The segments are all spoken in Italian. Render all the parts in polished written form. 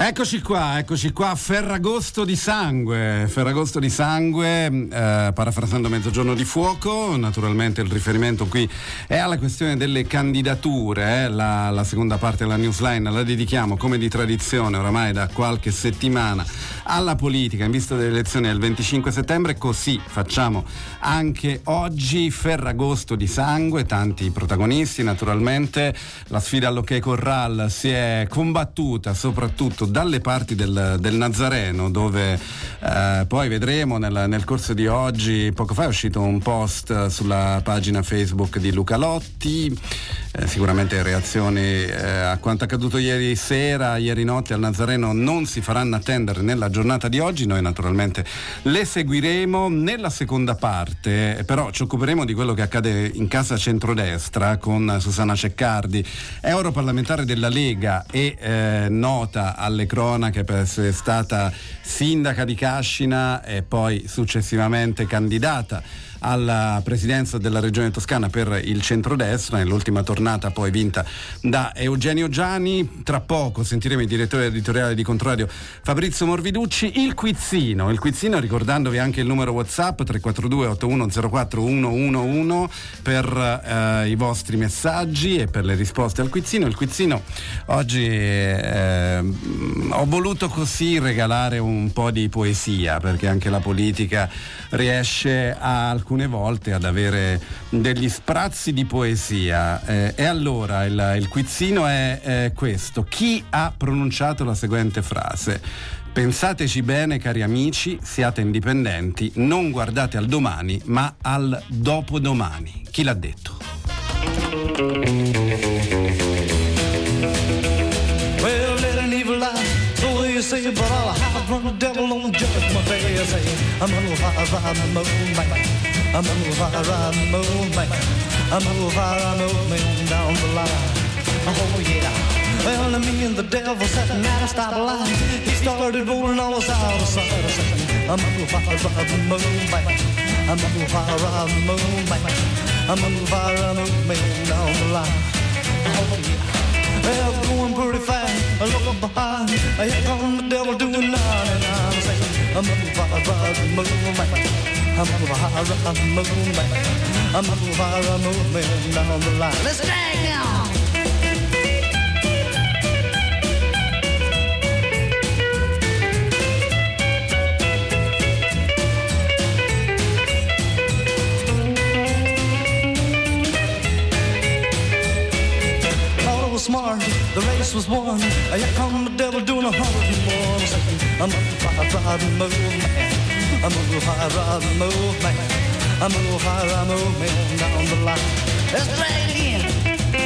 Eccoci qua, Ferragosto di sangue, parafrasando Mezzogiorno di fuoco. Naturalmente il riferimento qui è alla questione delle candidature, la seconda parte della newsline la dedichiamo come di tradizione oramai da qualche settimana alla politica in vista delle elezioni del 25 settembre, così facciamo anche oggi. Ferragosto di sangue, tanti protagonisti naturalmente, la sfida all'Ok Corral si è combattuta soprattutto dalle parti del Nazareno, dove poi vedremo nel corso di oggi. Poco fa è uscito un post sulla pagina Facebook di Luca Lotti, sicuramente reazioni a quanto accaduto ieri notte al Nazareno non si faranno attendere nella giornata di oggi. Noi naturalmente le seguiremo nella seconda parte, però ci occuperemo di quello che accade in casa centrodestra con Susanna Ceccardi, europarlamentare della Lega e nota alle cronache per essere stata sindaca di Cascina e poi successivamente candidata alla presidenza della regione Toscana per il centrodestra, nell'ultima tornata poi vinta da Eugenio Giani. Tra poco sentiremo il direttore editoriale di Controradio Fabrizio Morviducci. Il quizzino, ricordandovi anche il numero WhatsApp 342 8104 111 per i vostri messaggi e per le risposte al quizzino. Il quizzino oggi ho voluto così regalare un po' di poesia, perché anche la politica riesce alcune volte ad avere degli sprazzi di poesia, e allora il quizzino è questo: chi ha pronunciato la seguente frase: pensateci bene cari amici, siate indipendenti, non guardate al domani ma al dopodomani? Chi l'ha detto? Well, let an evil lie, so they say, but I'll hide from the devil on judgment day. I say, I'm gonna fire the moonlight, I'm gonna fire the moonlight, I'm gonna fire the moonlight down the line. Oh yeah. Well, me and the devil sat at a stoplight. He started rolling all us out of sight. I said, I'm gonna fire the moonlight, I'm gonna fire the moonlight, I'm gonna fire the moonlight down the line. Oh yeah. Well, going pretty fast, I look behind. Here come the devil doing 99. Saying, I'm gonna fire the moonlight, I'm gonna fire the moonlight, I'm gonna fire the moonlight down the line. Let's drag now. Smart, the race was won. Here come the devil doing 100 more. Saying, I'm gonna fire the movement, I'm gonna fire the movement, I'm gonna fire the movement down the line. Let's drag it in.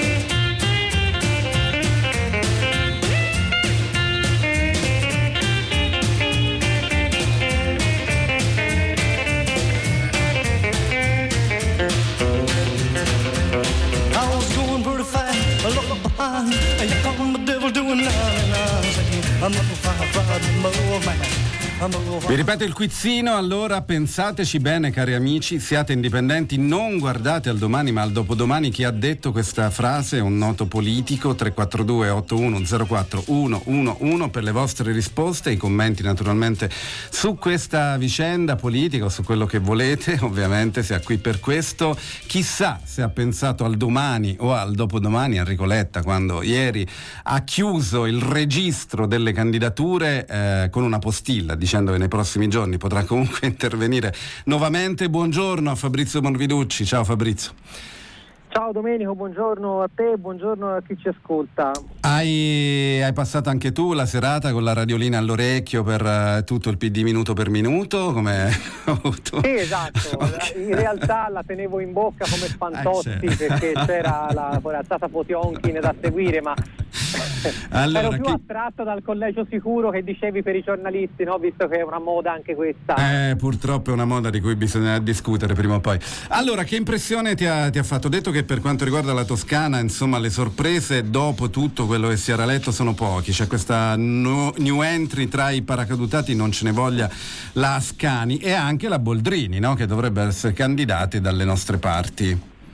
I was going pretty fast, I look behind, here come the devil doing 99. I'm gonna fire the movement. Vi ripeto il quizzino, allora: pensateci bene cari amici, siate indipendenti, non guardate al domani ma al dopodomani. Chi ha detto questa frase è un noto politico. 342 8104 111 per le vostre risposte, i commenti naturalmente su questa vicenda politica o su quello che volete, ovviamente si è qui per questo. Chissà se ha pensato al domani o al dopodomani Enrico Letta quando ieri ha chiuso il registro delle candidature con una postilla dicendo che nei prossimi giorni potrà comunque intervenire nuovamente. Buongiorno a Fabrizio Morviducci. Ciao Fabrizio. Ciao Domenico, buongiorno a te, buongiorno a chi ci ascolta. Hai passato anche tu la serata con la radiolina all'orecchio per tutto il PD minuto per minuto, come Sì, esatto. Okay. In realtà la tenevo in bocca come Fantozzi perché c'era la corazzata Potionkin da seguire, ma allora, ero più attratto dal collegio sicuro che dicevi per i giornalisti, no? Visto che è una moda anche questa. Purtroppo è una moda di cui bisogna discutere prima o poi. Allora, che impressione ti ha fatto? Detto che per quanto riguarda la Toscana, insomma, le sorprese dopo tutto quello che si era letto sono pochi. C'è questa new entry tra i paracadutati, non ce ne voglia, la Ascani e anche la Boldrini, no? Che dovrebbe essere candidati dalle nostre parti.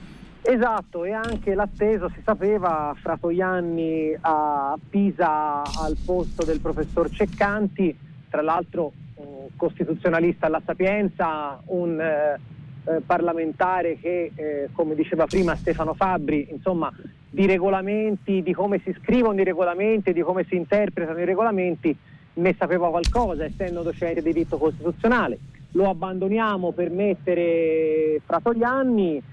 Esatto, e anche l'atteso, si sapeva, Fratoianni a Pisa al posto del professor Ceccanti, tra l'altro un costituzionalista alla Sapienza, un parlamentare che, come diceva prima Stefano Fabbri, insomma, di regolamenti, di come si scrivono i regolamenti, di come si interpretano i regolamenti, ne sapeva qualcosa, essendo docente di diritto costituzionale. Lo abbandoniamo per mettere Fratoianni,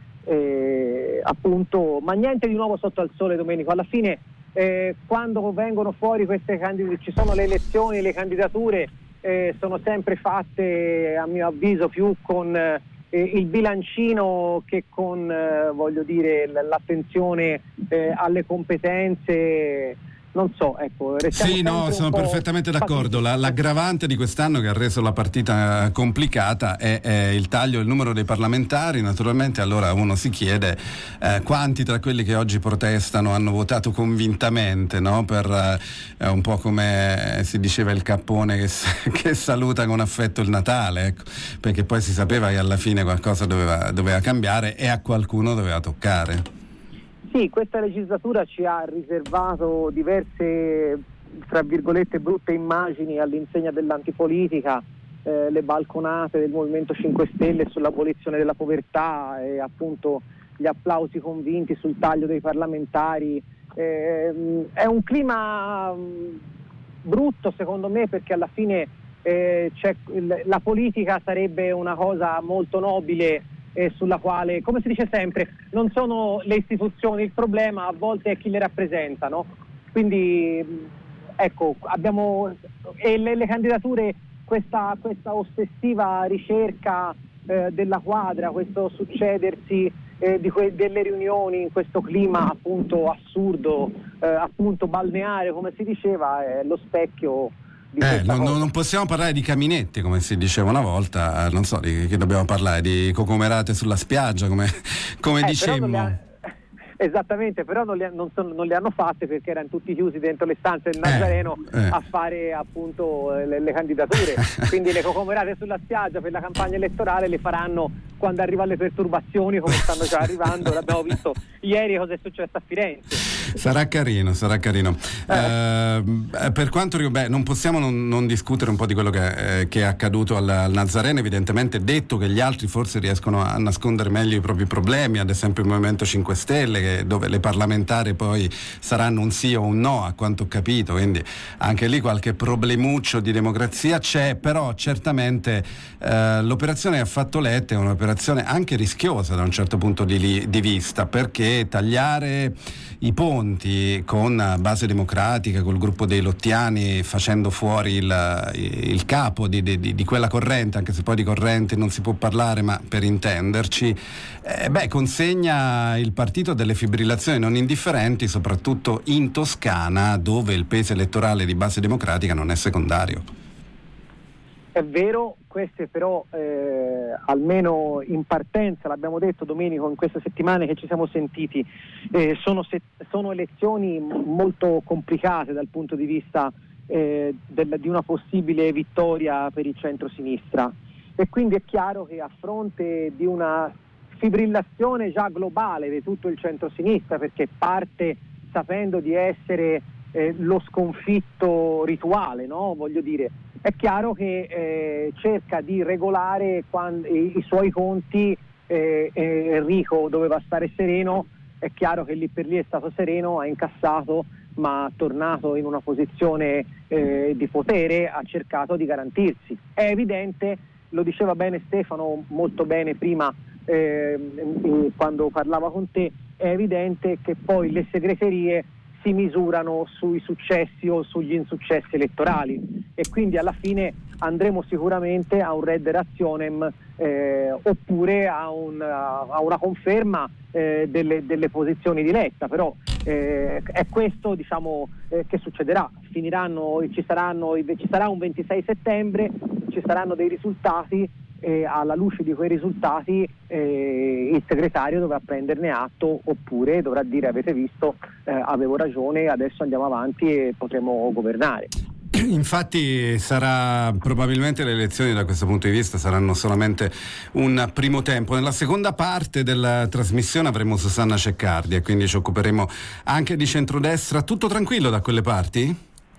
appunto, ma niente di nuovo sotto al sole, Domenico. Alla fine quando vengono fuori queste ci sono le elezioni, le candidature sono sempre fatte, a mio avviso, più con il bilancino che con voglio dire l'attenzione alle competenze. Non so, ecco. Sì, no, sono perfettamente d'accordo. L'aggravante di quest'anno che ha reso la partita complicata è il taglio del numero dei parlamentari. Naturalmente allora uno si chiede quanti tra quelli che oggi protestano hanno votato convintamente, no? Per un po' come si diceva il cappone che saluta con affetto il Natale, ecco. Perché poi si sapeva che alla fine qualcosa doveva cambiare e a qualcuno doveva toccare. Sì, questa legislatura ci ha riservato diverse, tra virgolette, brutte immagini all'insegna dell'antipolitica, le balconate del Movimento 5 Stelle sull'abolizione della povertà e appunto gli applausi convinti sul taglio dei parlamentari. È un clima brutto, secondo me, perché alla fine la politica sarebbe una cosa molto nobile, sulla quale, come si dice sempre, non sono le istituzioni il problema, a volte è chi le rappresenta, no? Quindi ecco, abbiamo le candidature, questa ossessiva ricerca della quadra, questo succedersi delle riunioni in questo clima appunto assurdo, appunto balneare, come si diceva, è lo specchio. Non possiamo parlare di caminetti come si diceva una volta, non so di che dobbiamo parlare, di cocomerate sulla spiaggia come dicemmo. Esattamente, però non le hanno fatte perché erano tutti chiusi dentro le stanze del Nazareno a fare appunto le candidature. Quindi le cocomerate sulla spiaggia per la campagna elettorale le faranno quando arrivano le perturbazioni, come stanno già arrivando. L'abbiamo visto ieri cosa è successo a Firenze. Sarà carino. Per quanto non possiamo non discutere un po' di quello che è accaduto al Nazareno. Evidentemente, detto che gli altri forse riescono a nascondere meglio i propri problemi, ad esempio il Movimento 5 Stelle, dove le parlamentari poi saranno un sì o un no, a quanto ho capito, quindi anche lì qualche problemuccio di democrazia c'è, però certamente l'operazione che ha fatto Letta è un'operazione anche rischiosa da un certo punto di vista, perché tagliare i ponti con Base Democratica, col gruppo dei Lottiani, facendo fuori il capo di quella corrente, anche se poi di corrente non si può parlare, ma per intenderci, consegna il partito delle fibrillazioni non indifferenti, soprattutto in Toscana, dove il peso elettorale di Base Democratica non è secondario. È vero, queste però almeno in partenza, l'abbiamo detto Domenico in queste settimane che ci siamo sentiti, sono elezioni molto complicate dal punto di vista di una possibile vittoria per il centro-sinistra, e quindi è chiaro che a fronte di una fibrillazione già globale di tutto il centro-sinistra, perché parte sapendo di essere lo sconfitto rituale, no? Voglio dire, è chiaro che cerca di regolare i suoi conti. Enrico doveva stare sereno, è chiaro che lì per lì è stato sereno, ha incassato, ma tornato in una posizione di potere, ha cercato di garantirsi. È evidente, lo diceva bene Stefano, molto bene prima quando parlava con te, è evidente che poi le segreterie si misurano sui successi o sugli insuccessi elettorali, e quindi alla fine andremo sicuramente a un redde rationem oppure a una conferma delle posizioni di Letta, però è questo, diciamo, che succederà. Ci sarà un 26 settembre, ci saranno dei risultati, alla luce di quei risultati il segretario dovrà prenderne atto, oppure dovrà dire: avete visto, avevo ragione, adesso andiamo avanti e potremo governare. Infatti sarà probabilmente le elezioni da questo punto di vista saranno solamente un primo tempo. Nella seconda parte della trasmissione avremo Susanna Ceccardi e quindi ci occuperemo anche di centrodestra. Tutto tranquillo da quelle parti?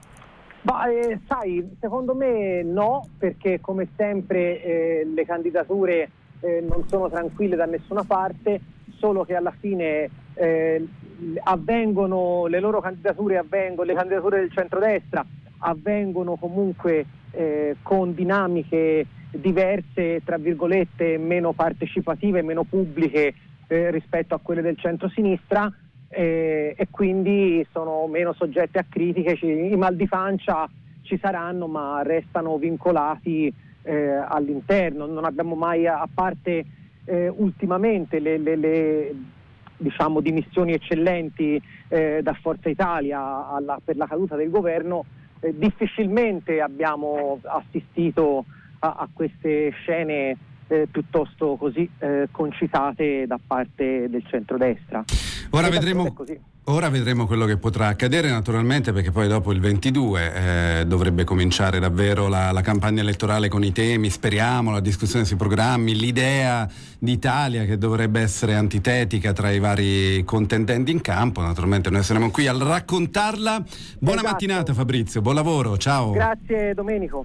Sai, secondo me no, perché come sempre le candidature non sono tranquille da nessuna parte, solo che alla fine avvengono le loro candidature, le candidature del centrodestra avvengono comunque con dinamiche diverse, tra virgolette, meno partecipative, meno pubbliche rispetto a quelle del centrosinistra, e quindi sono meno soggette a critiche. I mal di pancia ci saranno, ma restano vincolati all'interno. Non abbiamo mai, a parte ultimamente le diciamo dimissioni eccellenti da Forza Italia per la caduta del governo, difficilmente abbiamo assistito a queste scene piuttosto così concitate da parte del centrodestra. Ora vedremo quello che potrà accadere, naturalmente, perché poi dopo il 22 dovrebbe cominciare davvero la campagna elettorale con i temi, speriamo, la discussione sui programmi, l'idea d'Italia che dovrebbe essere antitetica tra i vari contendenti in campo. Naturalmente noi saremo qui a raccontarla. Buona mattinata Fabrizio, buon lavoro, ciao. Grazie Domenico.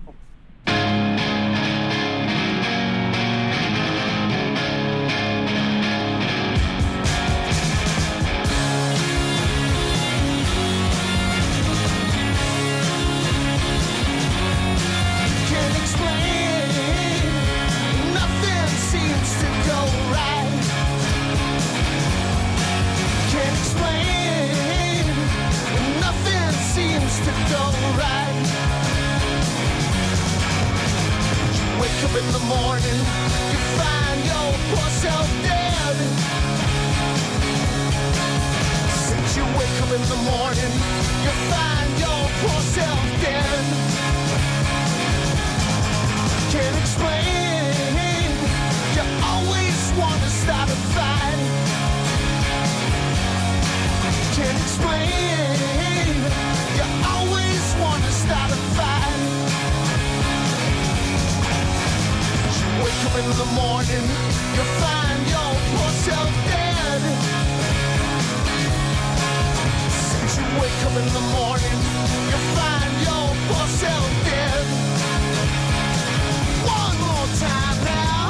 In the morning, you find your poor self dead. Since you wake up in the morning, you find your poor self dead. Can't explain, you always want to start a fight. Can't explain, you always want to start a fight. Wake up in the morning, you find your poor self dead. Since you wake up in the morning, you find your poor self dead. One more time now.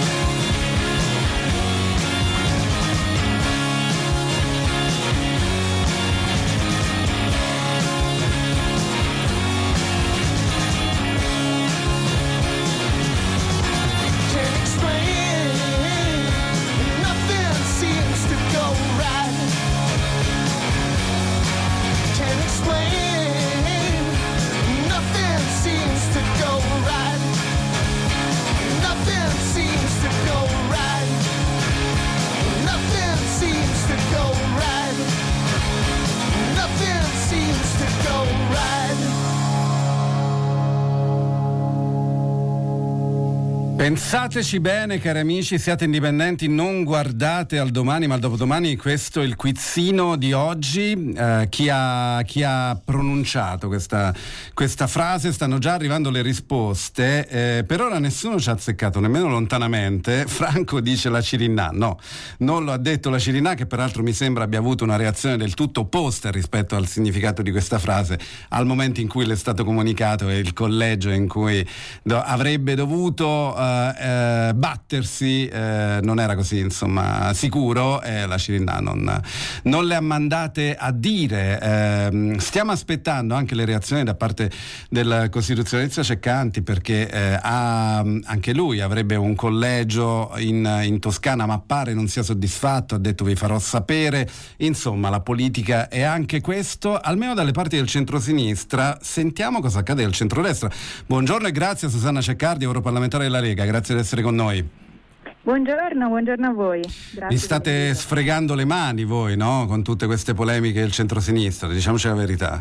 Pensateci bene, cari amici, siate indipendenti, non guardate al domani ma al dopodomani. Questo è il quizzino di oggi. Chi ha pronunciato questa frase? Stanno già arrivando le risposte. Per ora nessuno ci ha azzeccato, nemmeno lontanamente. Franco dice la Cirinnà. No, non lo ha detto la Cirinnà, che peraltro mi sembra abbia avuto una reazione del tutto opposta rispetto al significato di questa frase al momento in cui le è stato comunicato, e il collegio in cui avrebbe dovuto battersi non era così, insomma, sicuro, e la Cirinnà non le ha mandate a dire. Stiamo aspettando anche le reazioni da parte del costituzionalista Ceccanti, perché anche lui avrebbe un collegio in Toscana, ma pare non sia soddisfatto, ha detto vi farò sapere. Insomma, la politica è anche questo, almeno dalle parti del centrosinistra. Sentiamo cosa accade al centrodestra. Buongiorno e grazie a Susanna Ceccardi, europarlamentare della Lega, grazie di essere con noi. Buongiorno a voi. Grazie. Vi state sfregando le mani voi, no? Con tutte queste polemiche del centrosinistra, diciamoci la verità.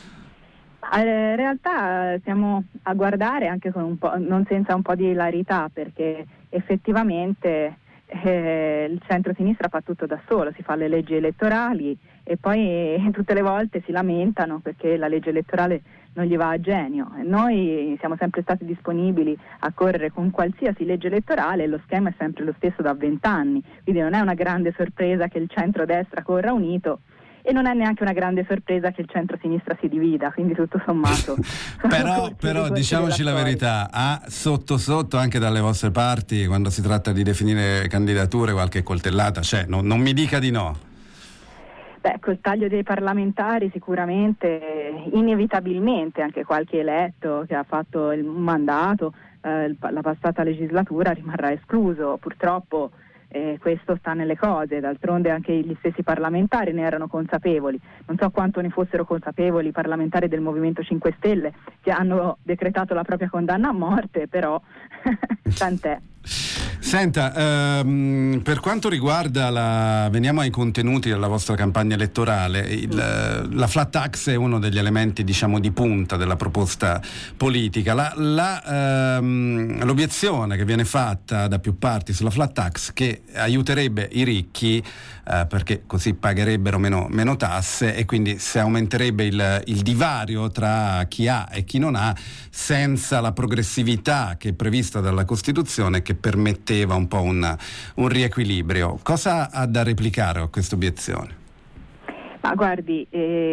In realtà stiamo a guardare anche con un po', non senza un po' di ilarità, perché effettivamente il centrosinistra fa tutto da solo, si fa le leggi elettorali e poi tutte le volte si lamentano perché la legge elettorale non gli va a genio. Noi siamo sempre stati disponibili a correre con qualsiasi legge elettorale e lo schema è sempre lo stesso da 20 anni, quindi non è una grande sorpresa che il centro-destra corra unito e non è neanche una grande sorpresa che il centro-sinistra si divida, quindi tutto sommato. però diciamoci la verità, sotto anche dalle vostre parti, quando si tratta di definire candidature, qualche coltellata c'è, non mi dica di no. Beh, col taglio dei parlamentari sicuramente, inevitabilmente, anche qualche eletto che ha fatto un mandato la passata legislatura rimarrà escluso, purtroppo. Questo sta nelle cose, d'altronde anche gli stessi parlamentari ne erano consapevoli, non so quanto ne fossero consapevoli i parlamentari del Movimento 5 Stelle che hanno decretato la propria condanna a morte, però tant'è. Senta, per quanto riguarda veniamo ai contenuti della vostra campagna elettorale, la flat tax è uno degli elementi, diciamo, di punta della proposta politica. L'obiezione che viene fatta da più parti sulla flat tax, che aiuterebbe i ricchi perché così pagherebbero meno tasse e quindi si aumenterebbe il divario tra chi ha e chi non ha, senza la progressività che è prevista dalla Costituzione, che permetteva un po' un riequilibrio. Cosa ha da replicare a questa obiezione? Ma guardi,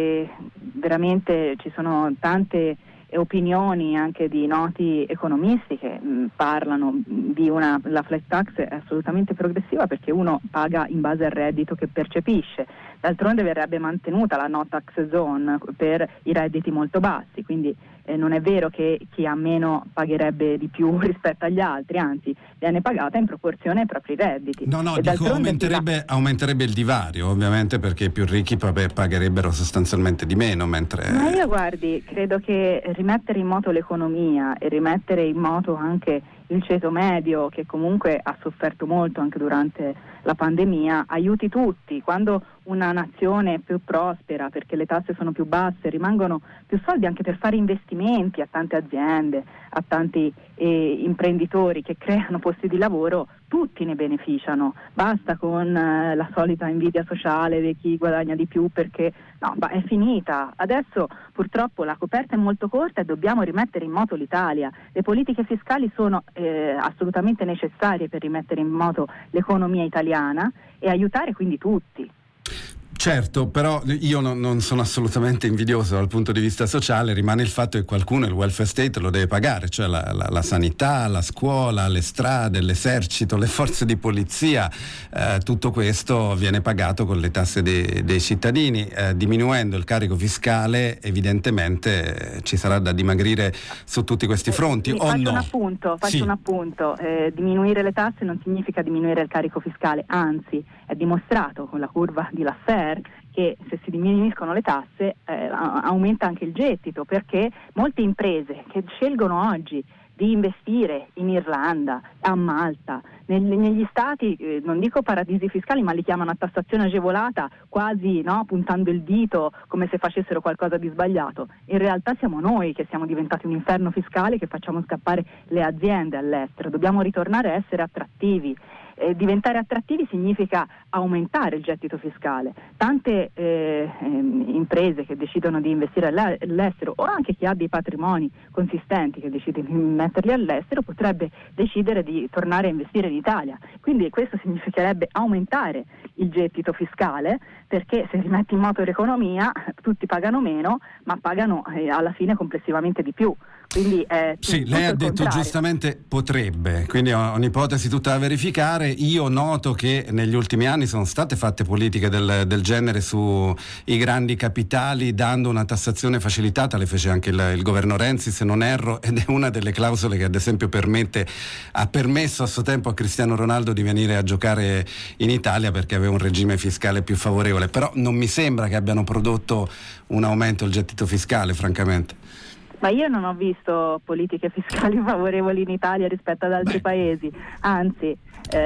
veramente ci sono tante opinioni anche di noti economisti che parlano di la flat tax è assolutamente progressiva perché uno paga in base al reddito che percepisce. D'altronde verrebbe mantenuta la no tax zone per i redditi molto bassi, quindi non è vero che chi ha meno pagherebbe di più rispetto agli altri, anzi viene pagata in proporzione ai propri redditi. No, dico aumenterebbe il divario, ovviamente, perché i più ricchi pagherebbero sostanzialmente di meno, mentre... Ma io guardi, credo che rimettere in moto l'economia e rimettere in moto anche il ceto medio, che comunque ha sofferto molto anche durante la pandemia, aiuti tutti. Quando una nazione è più prospera perché le tasse sono più basse, rimangono più soldi anche per fare investimenti a tante aziende, a tanti imprenditori che creano posti di lavoro, tutti ne beneficiano. Basta con la solita invidia sociale di chi guadagna di più perché è finita. Adesso purtroppo la coperta è molto corta e dobbiamo rimettere in moto l'Italia. Le politiche fiscali sono assolutamente necessarie per rimettere in moto l'economia italiana e aiutare quindi tutti. Certo, però io non sono assolutamente invidioso dal punto di vista sociale, rimane il fatto che qualcuno il welfare state lo deve pagare, cioè la sanità, la scuola, le strade, l'esercito, le forze di polizia, tutto questo viene pagato con le tasse dei cittadini. Diminuendo il carico fiscale evidentemente ci sarà da dimagrire su tutti questi fronti, faccio un appunto. Diminuire le tasse non significa diminuire il carico fiscale, anzi è dimostrato con la curva di Laffer che se si diminuiscono le tasse aumenta anche il gettito, perché molte imprese che scelgono oggi di investire in Irlanda, a Malta, negli stati, non dico paradisi fiscali, ma li chiamano a tassazione agevolata, quasi puntando il dito come se facessero qualcosa di sbagliato. In realtà siamo noi che siamo diventati un inferno fiscale, che facciamo scappare le aziende all'estero. Dobbiamo ritornare a essere attrattivi. Diventare attrattivi significa aumentare il gettito fiscale. Tante imprese che decidono di investire all'estero, o anche chi ha dei patrimoni consistenti che decide di metterli all'estero, potrebbe decidere di tornare a investire in Italia. Quindi questo significherebbe aumentare il gettito fiscale, perché se rimetti in moto l'economia tutti pagano meno, ma pagano alla fine complessivamente di più. Quindi sì, lei ha detto giustamente potrebbe, quindi è un'ipotesi tutta da verificare. Io noto che negli ultimi anni sono state fatte politiche del genere sui grandi capitali, dando una tassazione facilitata. Le fece anche il governo Renzi, se non erro, ed è una delle clausole che ad esempio ha permesso a suo tempo a Cristiano Ronaldo di venire a giocare in Italia, perché aveva un regime fiscale più favorevole. Però non mi sembra che abbiano prodotto un aumento del gettito fiscale, francamente. Ma io non ho visto politiche fiscali favorevoli in Italia rispetto ad altri paesi, anzi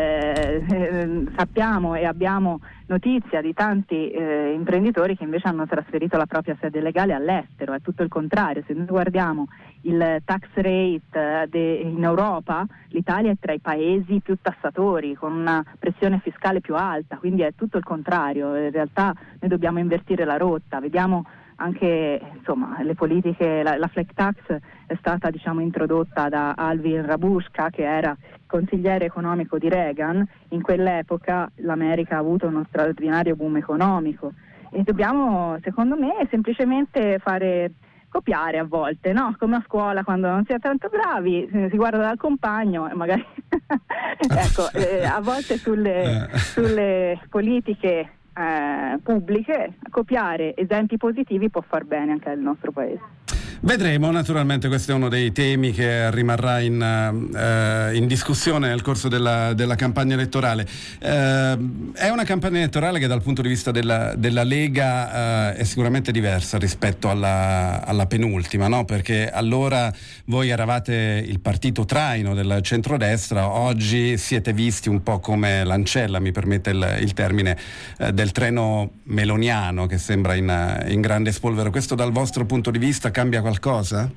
sappiamo e abbiamo notizia di tanti imprenditori che invece hanno trasferito la propria sede legale all'estero. È tutto il contrario. Se noi guardiamo il tax rate in Europa, l'Italia è tra i paesi più tassatori, con una pressione fiscale più alta, quindi è tutto il contrario. In realtà noi dobbiamo invertire la rotta. Vediamo anche insomma le politiche, la flat tax è stata introdotta da Alvin Rabushka, che era consigliere economico di Reagan. In quell'epoca l'America ha avuto uno straordinario boom economico e dobbiamo, secondo me, semplicemente copiare a volte, no? Come a scuola, quando non si è tanto bravi, si guarda dal compagno e magari ecco, a volte sulle politiche pubbliche copiare esempi positivi può far bene anche al nostro paese. Vedremo, naturalmente questo è uno dei temi che rimarrà in discussione nel corso della campagna elettorale. È una campagna elettorale che dal punto di vista della Lega è sicuramente diversa rispetto alla penultima, no? Perché allora voi eravate il partito traino del centrodestra, oggi siete visti un po' come l'ancella, mi permette il termine, del treno meloniano che sembra in grande spolvero. Questo dal vostro punto di vista cambia qualcosa?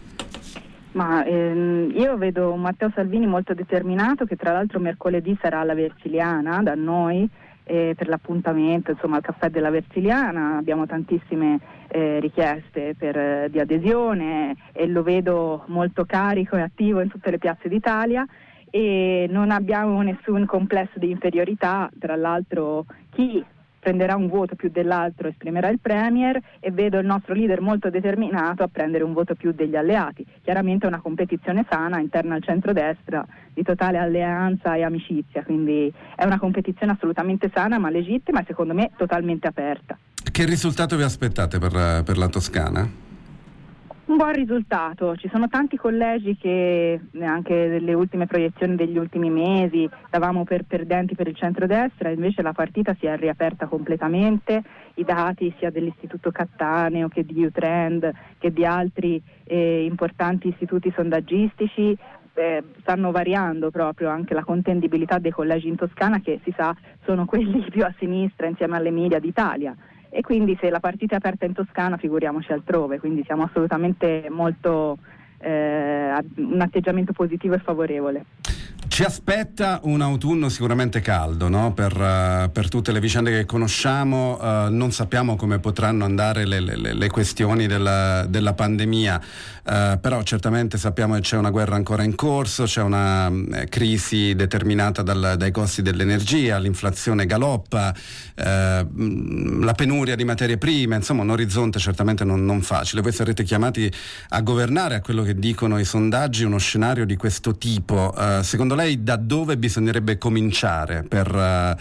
Ma io vedo un Matteo Salvini molto determinato, che tra l'altro mercoledì sarà alla Versiliana da noi per l'appuntamento, insomma, al caffè della Versiliana. Abbiamo tantissime richieste di adesione e lo vedo molto carico e attivo in tutte le piazze d'Italia e non abbiamo nessun complesso di inferiorità. Tra l'altro chi prenderà un voto più dell'altro esprimerà il Premier, e vedo il nostro leader molto determinato a prendere un voto più degli alleati. Chiaramente è una competizione sana interna al centrodestra, di totale alleanza e amicizia, quindi è una competizione assolutamente sana ma legittima e secondo me totalmente aperta. Che risultato vi aspettate per la Toscana? Un buon risultato, ci sono tanti collegi che anche nelle ultime proiezioni degli ultimi mesi davamo per perdenti per il centrodestra, invece la partita si è riaperta completamente, i dati sia dell'Istituto Cattaneo che di U-Trend che di altri importanti istituti sondaggistici stanno variando proprio anche la contendibilità dei collegi in Toscana, che si sa sono quelli più a sinistra insieme alle media d'Italia. E quindi se la partita è aperta in Toscana, figuriamoci altrove, quindi siamo assolutamente molto un atteggiamento positivo e favorevole. Ci aspetta un autunno sicuramente caldo, no? Per tutte le vicende che conosciamo, non sappiamo come potranno andare le questioni della pandemia, però certamente sappiamo che c'è una guerra ancora in corso, c'è una crisi determinata dai costi dell'energia, l'inflazione galoppa, la penuria di materie prime, insomma un orizzonte certamente non facile. Voi sarete chiamati a governare, a quello che dicono i sondaggi, uno scenario di questo tipo. Secondo lei da dove bisognerebbe cominciare per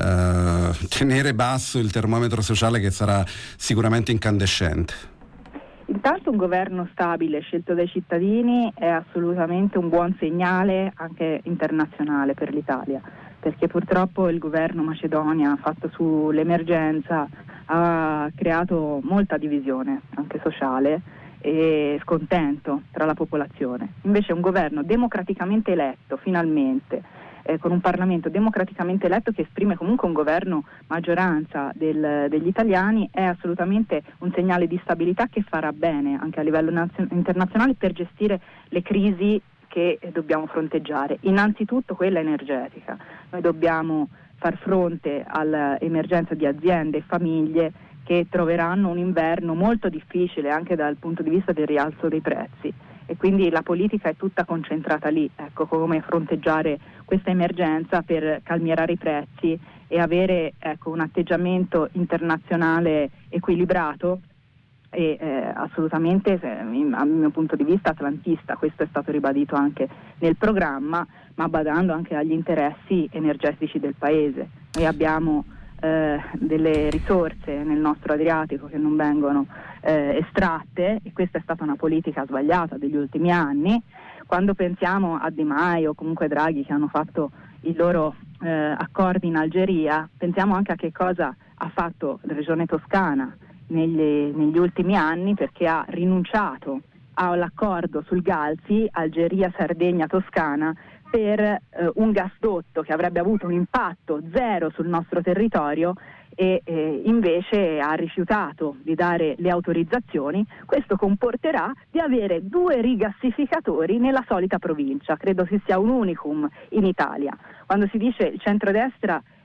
tenere basso il termometro sociale, che sarà sicuramente incandescente? Intanto un governo stabile scelto dai cittadini è assolutamente un buon segnale anche internazionale per l'Italia, perché purtroppo il governo Macedonia fatto sull'emergenza ha creato molta divisione anche sociale e scontento tra la popolazione. Invece un governo democraticamente eletto, finalmente, con un Parlamento democraticamente eletto che esprime comunque un governo maggioranza degli italiani, è assolutamente un segnale di stabilità che farà bene anche a livello internazionale per gestire le crisi che dobbiamo fronteggiare. Innanzitutto quella energetica. Noi dobbiamo far fronte all'emergenza di aziende e famiglie che troveranno un inverno molto difficile anche dal punto di vista del rialzo dei prezzi, e quindi la politica è tutta concentrata lì, ecco, come fronteggiare questa emergenza per calmierare i prezzi e avere, ecco, un atteggiamento internazionale equilibrato e assolutamente, dal mio punto di vista, atlantista. Questo è stato ribadito anche nel programma, ma badando anche agli interessi energetici del paese. Noi abbiamo delle risorse nel nostro Adriatico che non vengono estratte, e questa è stata una politica sbagliata degli ultimi anni. Quando pensiamo a Di Maio o comunque Draghi, che hanno fatto i loro accordi in Algeria, pensiamo anche a che cosa ha fatto la regione Toscana negli ultimi anni, perché ha rinunciato all'accordo sul Galzi, Algeria, Sardegna, Toscana, per un gasdotto che avrebbe avuto un impatto zero sul nostro territorio, e invece ha rifiutato di dare le autorizzazioni. Questo comporterà di avere 2 rigassificatori nella solita provincia. Credo che sia un unicum in Italia. Quando si dice il centrodestra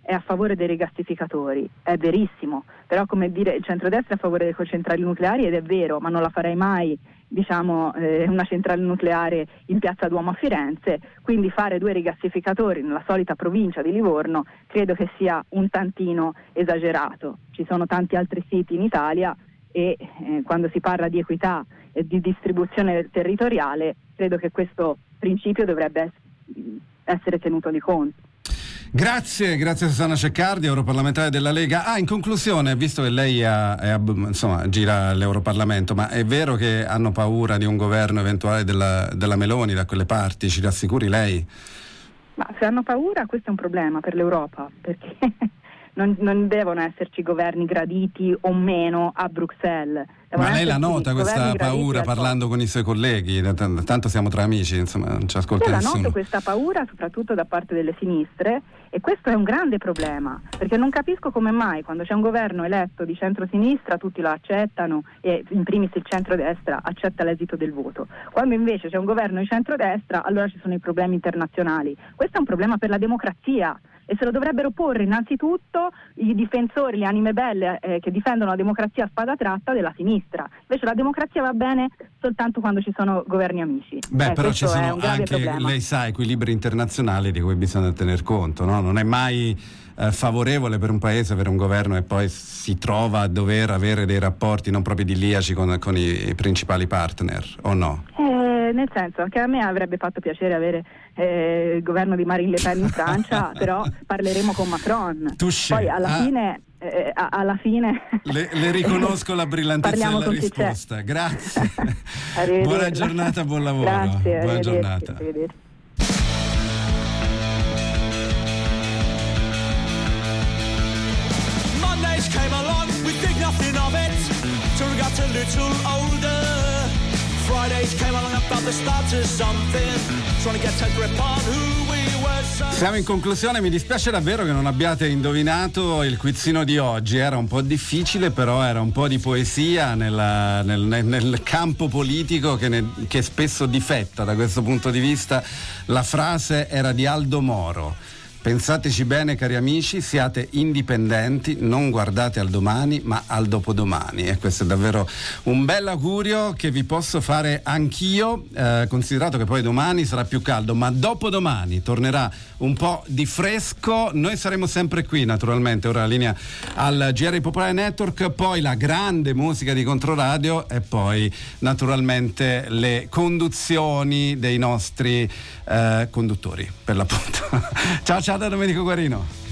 è a favore dei rigassificatori, è verissimo, però come dire il centrodestra è a favore delle centrali nucleari ed è vero, ma non la farei mai una centrale nucleare in Piazza Duomo a Firenze, quindi fare 2 rigassificatori nella solita provincia di Livorno credo che sia un tantino esagerato. Ci sono tanti altri siti in Italia e quando si parla di equità e di distribuzione territoriale credo che questo principio dovrebbe essere tenuto di conto. Grazie Susanna Ceccardi, europarlamentare della Lega. In conclusione, visto che lei gira l'Europarlamento, ma è vero che hanno paura di un governo eventuale della Meloni da quelle parti? Ci rassicuri lei? Ma se hanno paura, questo è un problema per l'Europa, perché non devono esserci governi graditi o meno a Bruxelles. Ma lei la nota questa paura parlando con i suoi colleghi? Tanto siamo tra amici, insomma, non ci ascolta nessuno. Io la noto questa paura soprattutto da parte delle sinistre, e questo è un grande problema, perché non capisco come mai quando c'è un governo eletto di centrosinistra tutti lo accettano e in primis il centrodestra accetta l'esito del voto. Quando invece c'è un governo di centrodestra, allora ci sono i problemi internazionali. Questo è un problema per la democrazia. E se lo dovrebbero porre innanzitutto i difensori, le anime belle che difendono la democrazia a spada tratta della sinistra. Invece la democrazia va bene soltanto quando ci sono governi amici. Però ci sono anche, problema. Lei sa, equilibri internazionali di cui bisogna tener conto, no? Non è mai favorevole per un paese avere un governo e poi si trova a dover avere dei rapporti non proprio idilliaci con i principali partner, o no? Nel senso, che a me avrebbe fatto piacere avere il governo di Marine Le Pen in Francia, però parleremo con Macron. Touché. Poi alla fine le riconosco la brillantezza della risposta. Grazie. Buona giornata, buon lavoro. Grazie, buona giornata. Arrivederci. Mondays came along, we think nothing of it, till we got a little older. Fridays came along, I felt the start of something, trying to get a grip on who we were. Siamo in conclusione, mi dispiace davvero che non abbiate indovinato il quizzino di oggi, era un po' difficile, però era un po' di poesia nel campo politico che spesso difetta da questo punto di vista. La frase era di Aldo Moro: pensateci bene, cari amici, siate indipendenti, non guardate al domani ma al dopodomani. E questo è davvero un bel augurio che vi posso fare anch'io, considerato che poi domani sarà più caldo, ma dopodomani tornerà un po' di fresco. Noi saremo sempre qui, naturalmente. Ora la linea al GR Popolare Network, poi la grande musica di Controradio e poi naturalmente le conduzioni dei nostri conduttori, per l'appunto. Ciao da Domenico Guarino.